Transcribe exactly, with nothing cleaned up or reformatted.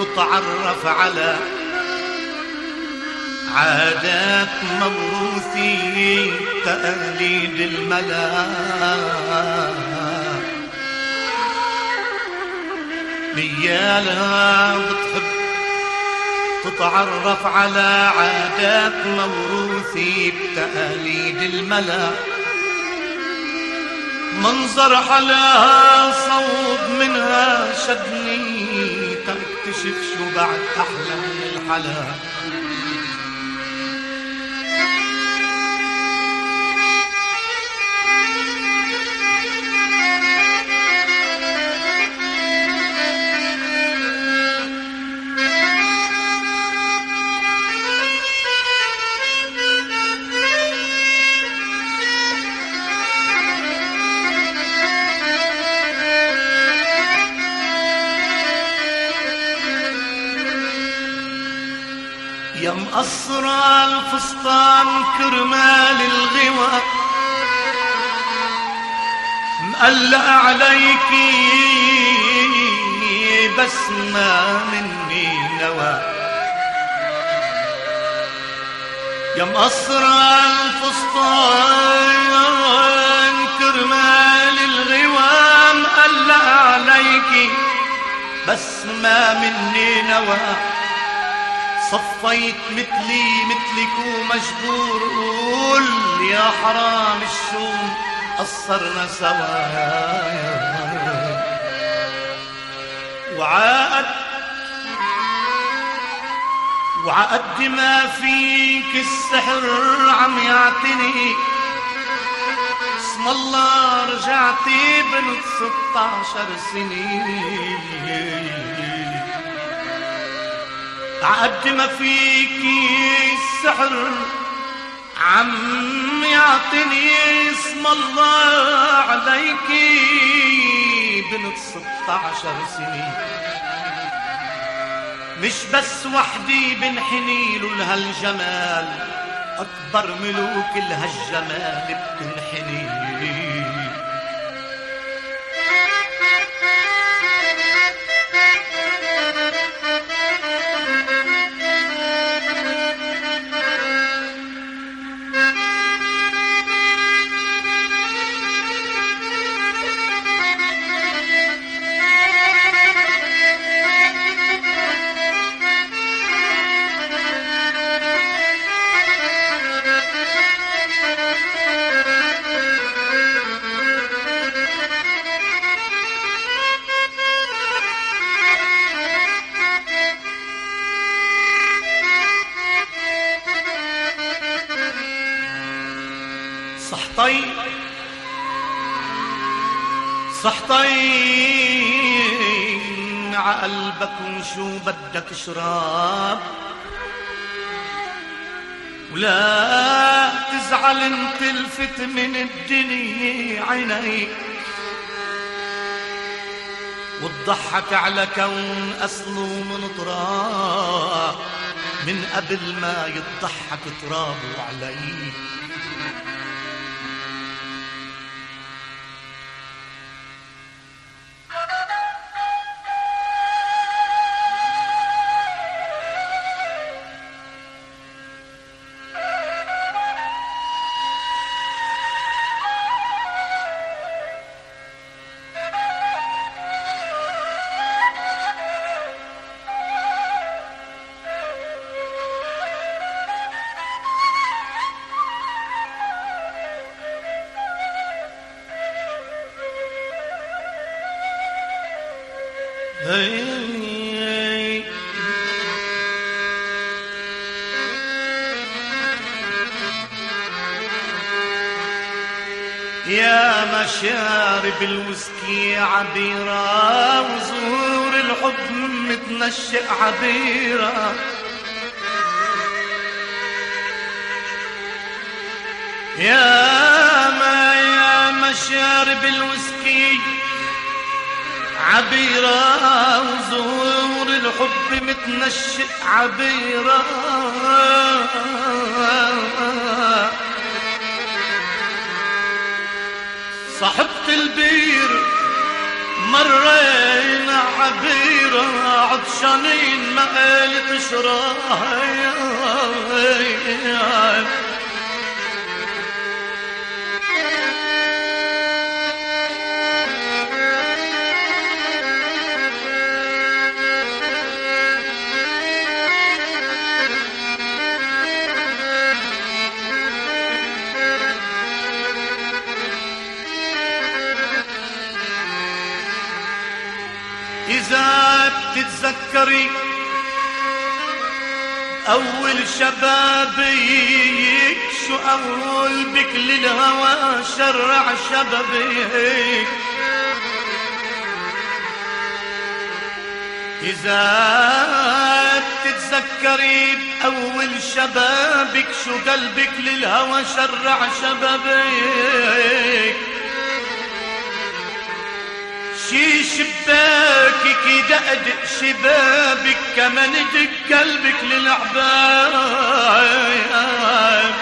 وتعرف على عادات موروثي تقاليد الملا. ليالها بتحب تتعرف على عادات موروثي بتقاليد الملا. منظر حلاها صوب منها شدني تكتشف شو بعد أحلى من الحلا. يا مقصرة الفستان كرمال الغوى مقلق عليكي بس ما مني نوى. يا مقصرة الفستان كرمال الغوى مقلق عليكي بس ما مني نوى. صفيت مثلي مثلك ومجبور قول يا حرام الشوم قصرنا سوا. وعقد وعقد ما فيك السحر عم يعتني اسم الله رجعتي بنت ستة عشر سنين. عقد ما فيكي السحر عم يعطيني اسم الله عليكي بنت ستة عشر سنين. مش بس وحدي بنحني له لهالجمال أكبر ملوك لهالجمال بتنحني. صحطين صحطين عقلبك وشو بدك اشرب ولا تزعل انت الفت من الدنيا عينيك وتضحك على كون أصله من تراب من قبل ما يضحك ترابه عليك. هي يا مشارب الوسكي عبيرة وزهور الحب متنشئ عبيرة يا ما يا مشارب الوسكي عبيرة وزهور الحب متنشئ عبيرة صاحبة البير مرينا عبيرة تقرا عطشانين ما قال تشرب. إذا بتتذكري أول شبابك شو أقول بك للهوى شرع شبابك. إذا بتتذكري بأول شبابك شو قلبك للهوى شرع شبابك. شي شباكك يدقدق شبابك كمان دق قلبك للعباب.